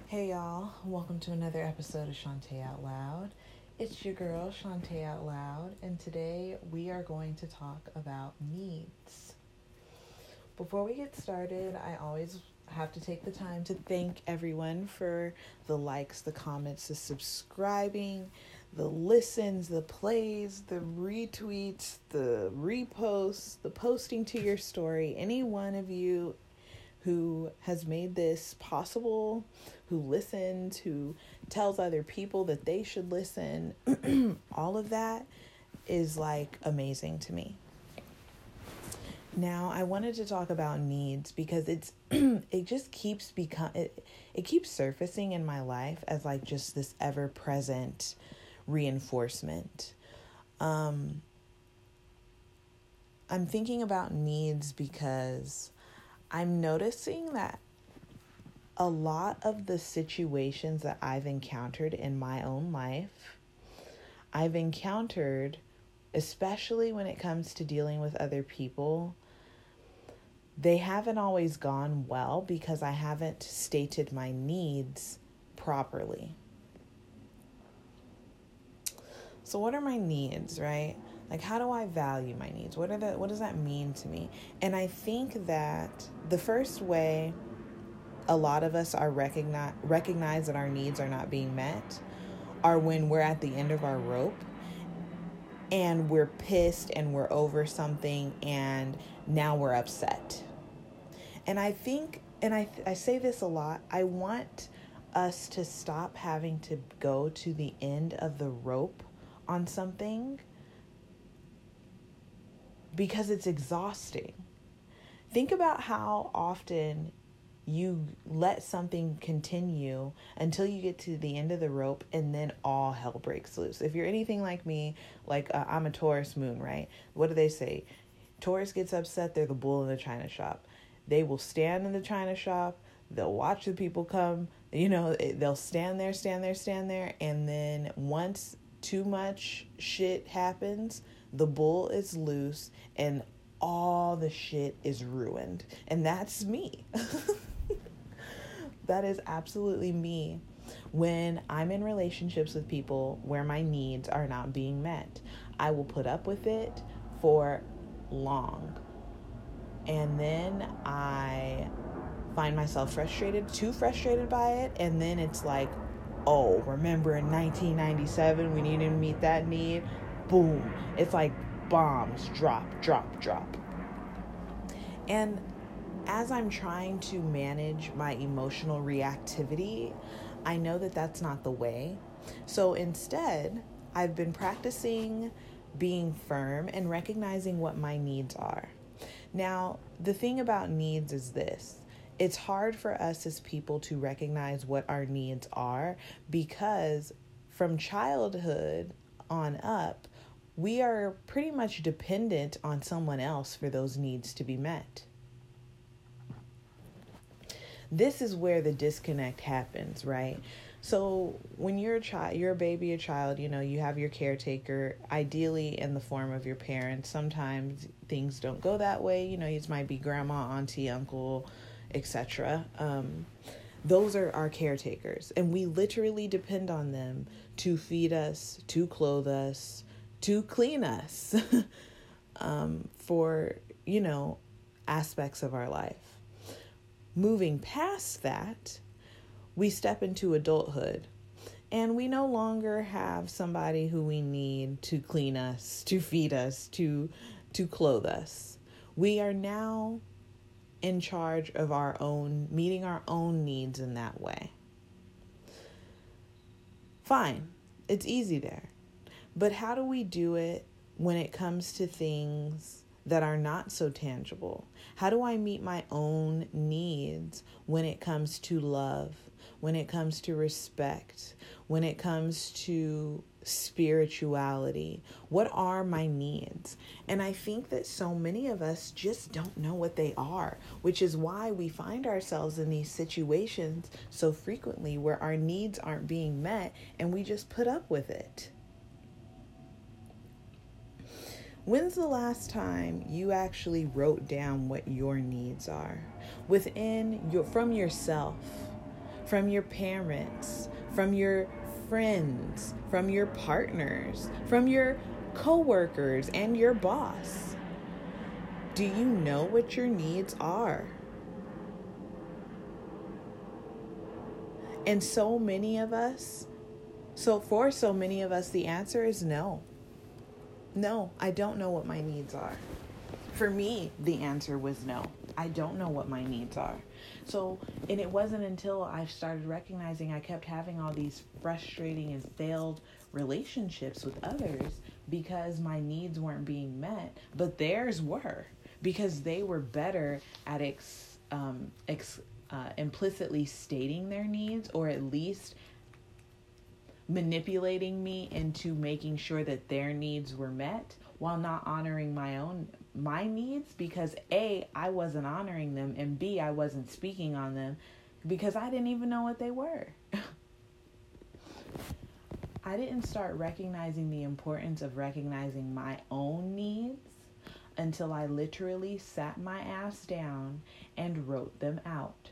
Hey y'all, welcome to another episode of Shantae Out Loud. It's your girl, Shantae Out Loud, and today we are going to talk about needs. Before we get started, I always have to take the time to thank everyone for the likes, the comments, the subscribing, the listens, the plays, the retweets, the reposts, the posting to your story. Any one of you who has made this possible, who listens, who tells other people that they should listen, all of that is like amazing to me. Now, I wanted to talk about needs because it just keeps it keeps surfacing in my life as like just this ever-present reinforcement. I'm thinking about needs because I'm noticing that a lot of the situations that I've encountered in my own life, I've encountered, especially when it comes to dealing with other people, they haven't always gone well because I haven't stated my needs properly. So what are my needs, right? Like, how do I value my needs? What does that mean to me? And I think that the first way a lot of us are recognize that our needs are not being met are when we're at the end of our rope and we're pissed and we're over something and now we're upset. And I think, and I say this a lot, I want us to stop having to go to the end of the rope on something because it's exhausting. Think about how often you let something continue until you get to the end of the rope and then all hell breaks loose. If you're anything like me, I'm a Taurus moon, right? What do they say? Taurus gets upset, they're the bull in the china shop. They will stand in the china shop, they'll watch the people come, they'll stand there, and then once too much shit happens, the bull is loose and all the shit is ruined. And that's me. That is absolutely me when I'm in relationships with people where my needs are not being met. I will put up with it for long. And then I find myself too frustrated by it. And then it's like, oh, remember in 1997 we needed to meet that need? Boom. It's like bombs, drop. And as I'm trying to manage my emotional reactivity, I know that that's not the way. So instead, I've been practicing being firm and recognizing what my needs are. Now, the thing about needs is this. It's hard for us as people to recognize what our needs are because from childhood on up, we are pretty much dependent on someone else for those needs to be met. This is where the disconnect happens, right? So when you're a baby, a child, you have your caretaker, ideally in the form of your parents. Sometimes things don't go that way. It might be grandma, auntie, uncle, etc. Those are our caretakers, and we literally depend on them to feed us, to clothe us, to clean us for, aspects of our life. Moving past that, we step into adulthood, and we no longer have somebody who we need to clean us, to feed us, to clothe us. We are now in charge of meeting our own needs in that way. Fine, it's easy there. But how do we do it when it comes to things that are not so tangible? How do I meet my own needs when it comes to love, when it comes to respect, when it comes to spirituality? What are my needs? And I think that so many of us just don't know what they are, which is why we find ourselves in these situations so frequently where our needs aren't being met and we just put up with it. When's the last time you actually wrote down what your needs are from yourself? from your parents, from your friends, from your partners, from your coworkers and your boss? Do you know what your needs are? And for so many of us, the answer is no. No, I don't know what my needs are. For me, the answer was no. I don't know what my needs are. And it wasn't until I started recognizing I kept having all these frustrating and failed relationships with others because my needs weren't being met, but theirs were, because they were better at implicitly stating their needs, or at least manipulating me into making sure that their needs were met while not honoring my needs, because A, I wasn't honoring them, and B, I wasn't speaking on them because I didn't even know what they were. I didn't start recognizing the importance of recognizing my own needs until I literally sat my ass down and wrote them out.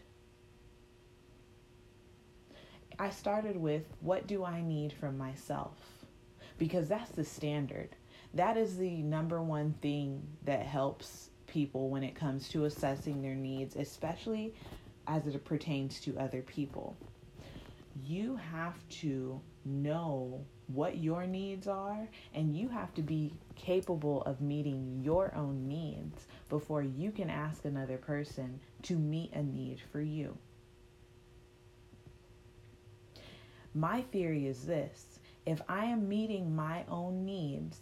I started with, what do I need from myself? Because that's the standard. That is the number one thing that helps people when it comes to assessing their needs, especially as it pertains to other people. You have to know what your needs are, and you have to be capable of meeting your own needs before you can ask another person to meet a need for you. My theory is this: if I am meeting my own needs,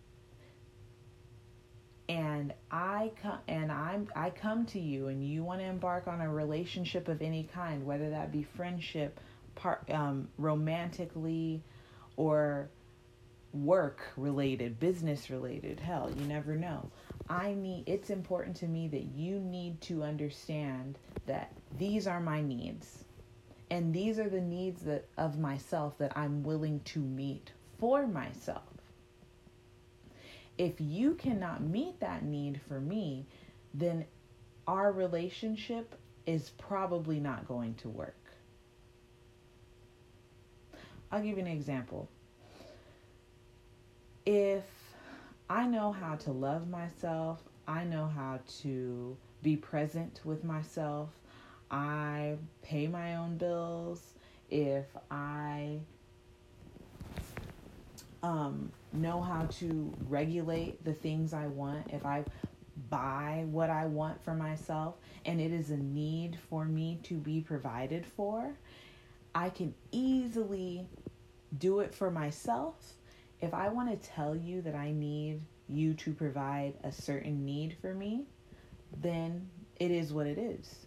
and I come to you and you want to embark on a relationship of any kind, whether that be friendship, romantically, or work related, business related, hell, you never know. It's important to me that you need to understand that these are my needs. And these are the needs of myself that I'm willing to meet for myself. If you cannot meet that need for me, then our relationship is probably not going to work. I'll give you an example. If I know how to love myself, I know how to be present with myself, I pay my own bills, if I know how to regulate the things I want, if I buy what I want for myself, and it is a need for me to be provided for, I can easily do it for myself. If I want to tell you that I need you to provide a certain need for me, then it is what it is.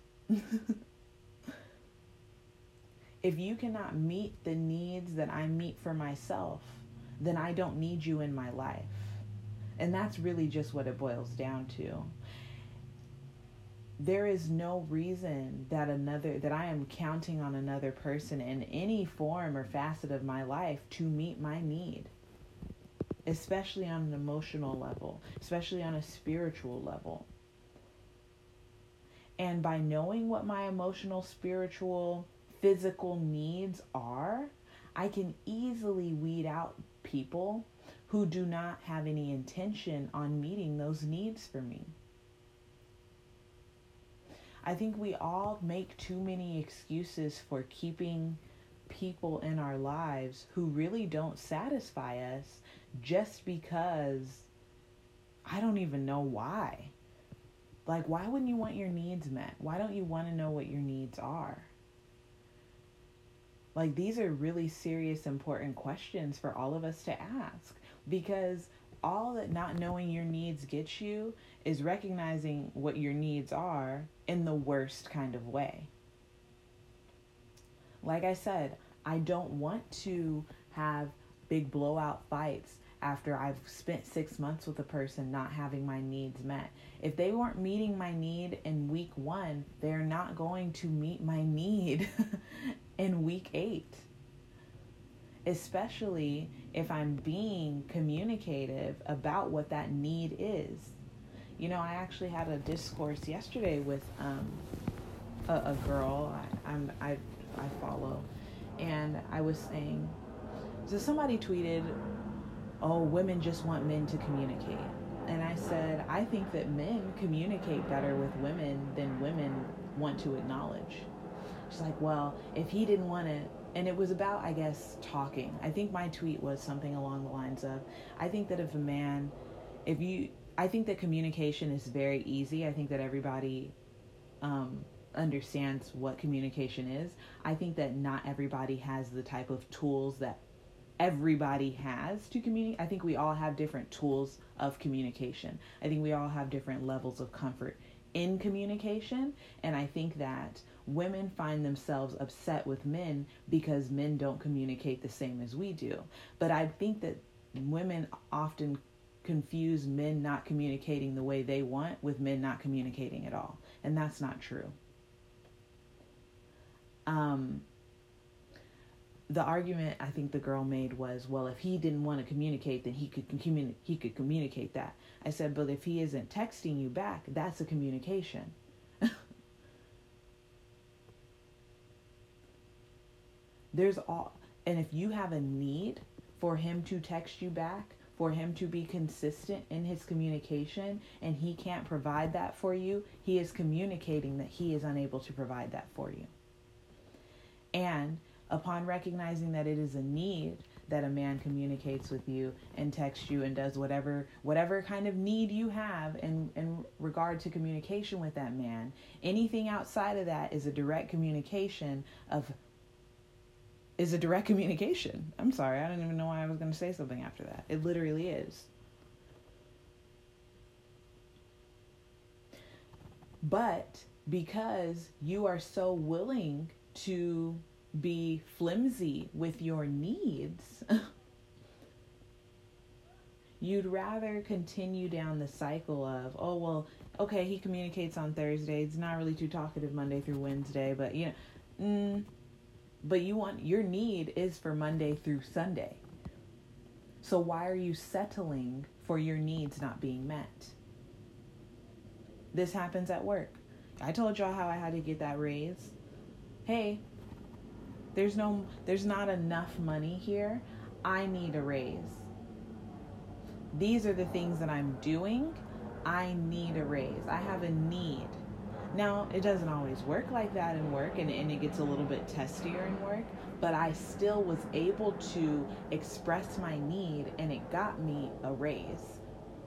If you cannot meet the needs that I meet for myself, then I don't need you in my life. And that's really just what it boils down to. There is no reason that I am counting on another person in any form or facet of my life to meet my need, especially on an emotional level, especially on a spiritual level. And by knowing what my emotional, spiritual, physical needs are, I can easily weed out people who do not have any intention on meeting those needs for me. I think we all make too many excuses for keeping people in our lives who really don't satisfy us, just because I don't even know why. Like, why wouldn't you want your needs met? Why don't you want to know what your needs are? Like, these are really serious, important questions for all of us to ask, because all that not knowing your needs gets you is recognizing what your needs are in the worst kind of way. Like I said, I don't want to have big blowout fights after I've spent 6 months with a person not having my needs met. If they weren't meeting my need in week 1, they're not going to meet my need in week 8. Especially if I'm being communicative about what that need is. You know, I actually had a discourse yesterday with a girl. I I follow. And I was saying, so somebody tweeted, oh, women just want men to communicate. And I said, I think that men communicate better with women than women want to acknowledge. She's like, well, if he didn't want to, and it was about, I guess, talking. I think my tweet was something along the lines of, I think that I think that communication is very easy. I think that everybody understands what communication is. I think that not everybody has the type of tools that everybody has to communicate. I think we all have different tools of communication. I think we all have different levels of comfort in communication. And I think that women find themselves upset with men because men don't communicate the same as we do. But I think that women often confuse men not communicating the way they want with men not communicating at all. And that's not true. The argument I think the girl made was, well, if he didn't want to communicate, then he could communicate that. I said, but if he isn't texting you back, that's a communication. And if you have a need for him to text you back, for him to be consistent in his communication, and he can't provide that for you, he is communicating that he is unable to provide that for you. And upon recognizing that it is a need that a man communicates with you and texts you and does whatever kind of need you have in regard to communication with that man, anything outside of that is a direct communication. I'm sorry, I don't even know why I was going to say something after that. It literally is. But because you are so willing to be flimsy with your needs, you'd rather continue down the cycle of, oh, well, okay, he communicates on Thursday. It's not really too talkative Monday through Wednesday, but but your need is for Monday through Sunday. So why are you settling for your needs not being met? This happens at work. I told y'all how I had to get that raise. Hey, there's not enough money here. I need a raise. These are the things that I'm doing. I need a raise. I have a need. Now, it doesn't always work like that in work, and it gets a little bit testier in work, but I still was able to express my need, and it got me a raise.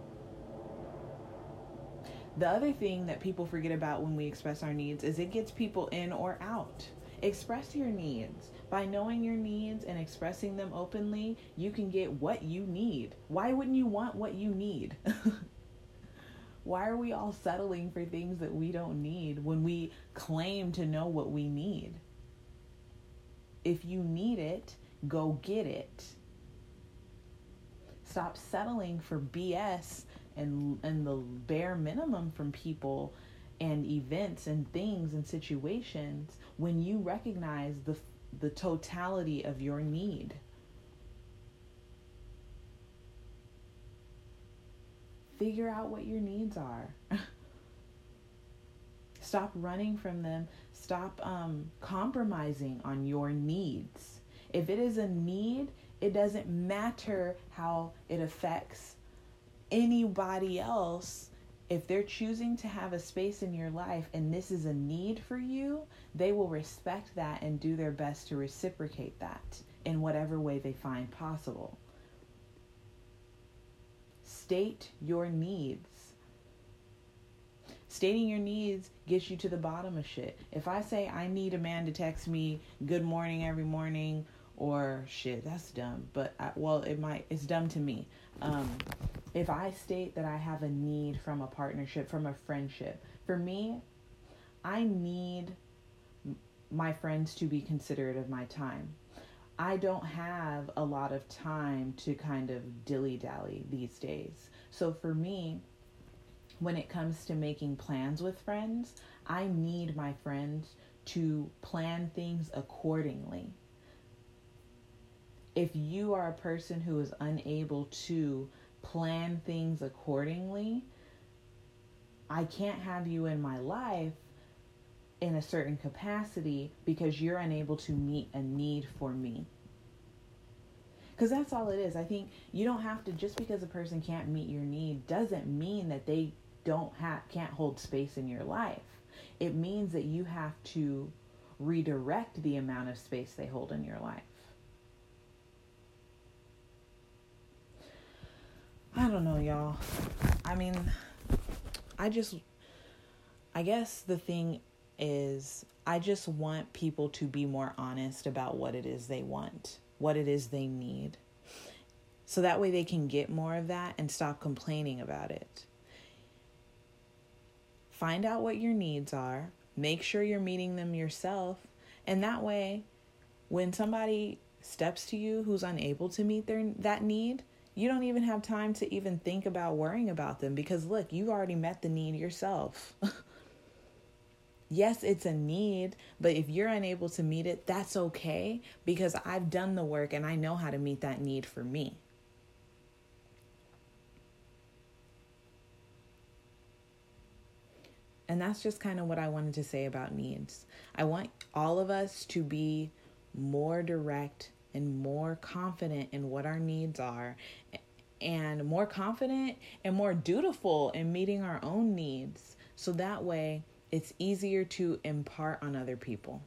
The other thing that people forget about when we express our needs is it gets people in or out. Express your needs. By knowing your needs and expressing them openly, you can get what you need. Why wouldn't you want what you need? Why are we all settling for things that we don't need when we claim to know what we need? If you need it, go get it. Stop settling for BS and the bare minimum from people and events and things and situations when you recognize the totality of your need. Figure out what your needs are. Stop running from them. Stop compromising on your needs. If it is a need, it doesn't matter how it affects anybody else. If they're choosing to have a space in your life and this is a need for you, they will respect that and do their best to reciprocate that in whatever way they find possible. State your needs. Stating your needs gets you to the bottom of shit. If I say I need a man to text me good morning every morning, or shit, that's dumb, but it's dumb to me. If I state that I have a need from a partnership, from a friendship, for me, I need my friends to be considerate of my time. I don't have a lot of time to kind of dilly-dally these days. So for me, when it comes to making plans with friends, I need my friends to plan things accordingly. If you are a person who is unable to plan things accordingly, I can't have you in my life in a certain capacity because you're unable to meet a need for me. Because that's all it is. I think you don't have to, just because a person can't meet your need doesn't mean that they can't hold space in your life. It means that you have to redirect the amount of space they hold in your life. I don't know, y'all. I mean, I guess the thing is, I just want people to be more honest about what it is they want, what it is they need. So that way they can get more of that and stop complaining about it. Find out what your needs are. Make sure you're meeting them yourself. And that way, when somebody steps to you who's unable to meet that need, you don't even have time to even think about worrying about them, because look, you already met the need yourself. Yes, it's a need, but if you're unable to meet it, that's okay, because I've done the work and I know how to meet that need for me. And that's just kind of what I wanted to say about needs. I want all of us to be more direct and more confident in what our needs are, and more confident and more dutiful in meeting our own needs. So that way it's easier to impart on other people.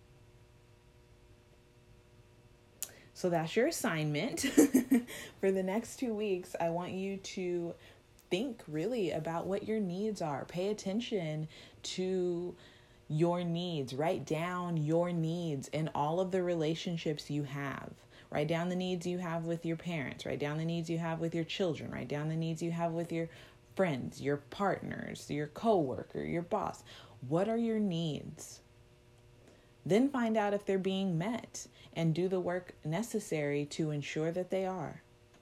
So that's your assignment. For the next 2 weeks, I want you to think really about what your needs are. Pay attention to your needs. Write down your needs in all of the relationships you have. Write down the needs you have with your parents. Write down the needs you have with your children. Write down the needs you have with your friends, your partners, your coworker, your boss. What are your needs? Then find out if they're being met and do the work necessary to ensure that they are.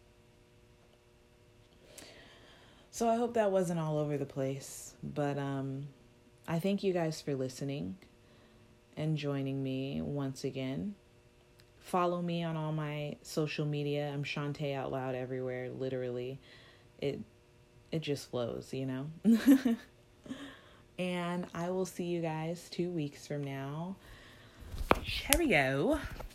So I hope that wasn't all over the place, but I thank you guys for listening and joining me once again. Follow me on all my social media. I'm Shantae Out Loud everywhere, literally. It just flows, you know? And I will see you guys 2 weeks from now. Cheerio.